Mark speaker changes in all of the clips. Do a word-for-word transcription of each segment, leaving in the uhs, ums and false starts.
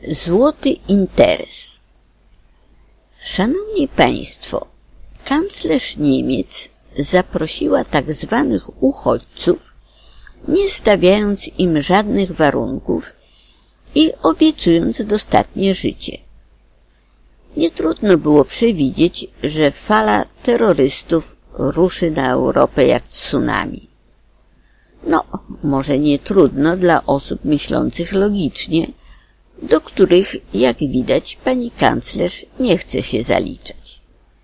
Speaker 1: Złoty interes. Szanowni Państwo, kanclerz Niemiec zaprosiła tak zwanych uchodźców, nie stawiając im żadnych warunków i obiecując dostatnie życie. Nie trudno było przewidzieć, że fala terrorystów ruszy na Europę jak tsunami. No, może nie trudno dla osób myślących logicznie, do których, jak widać, pani kanclerz nie chce się zaliczać.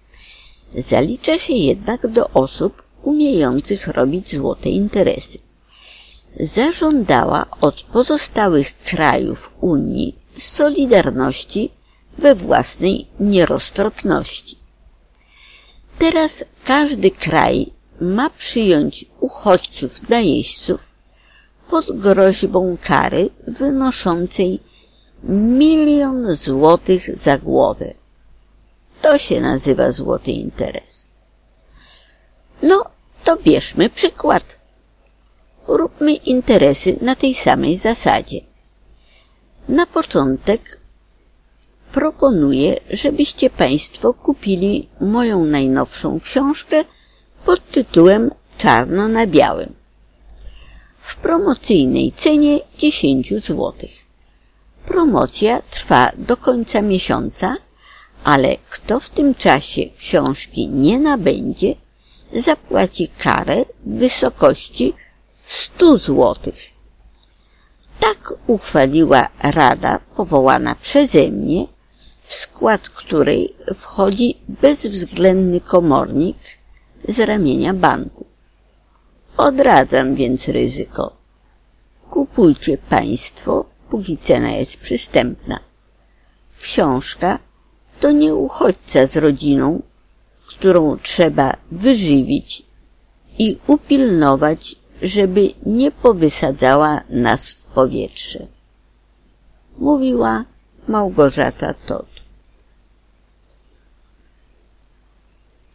Speaker 1: Zalicza się jednak do osób umiejących robić złote interesy. Zażądała od pozostałych krajów Unii solidarności we własnej nieroztropności. Teraz każdy kraj ma przyjąć uchodźców najeźdźców pod groźbą kary wynoszącej milion złotych za głowę. To się nazywa złoty interes. No, to bierzmy przykład. Róbmy interesy na tej samej zasadzie. Na początek proponuję, żebyście Państwo kupili moją najnowszą książkę pod tytułem Czarno na białym w promocyjnej cenie dziesięć złotych. Promocja trwa do końca miesiąca, ale kto w tym czasie książki nie nabędzie, zapłaci karę w wysokości stu złotych. Tak uchwaliła Rada powołana przeze mnie, w skład której wchodzi bezwzględny komornik z ramienia banku. Odradzam więc ryzyko. Kupujcie Państwo, póki cena jest przystępna. Książka to nie uchodźca z rodziną, którą trzeba wyżywić i upilnować, żeby nie powysadzała nas w powietrze. Mówiła Małgorzata Todt.